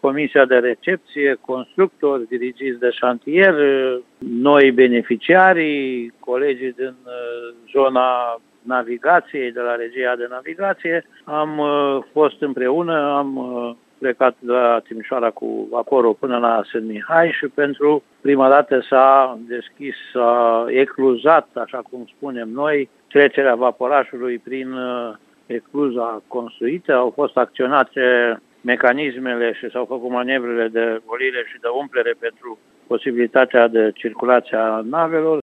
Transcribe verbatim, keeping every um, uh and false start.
comisia de recepție, constructori, dirigiți de șantier, noi beneficiarii, colegii din zona navigației, de la regia de navigație. Am fost împreună, am plecat de la Timișoara cu vaporul până la Sân Mihai și pentru prima dată s-a deschis, s-a ecluzat, așa cum spunem noi, trecerea vaporașului prin ecluza construită. Au fost acționate mecanismele și s-au făcut manevrele de golire și de umplere pentru posibilitatea de circulație a navelor.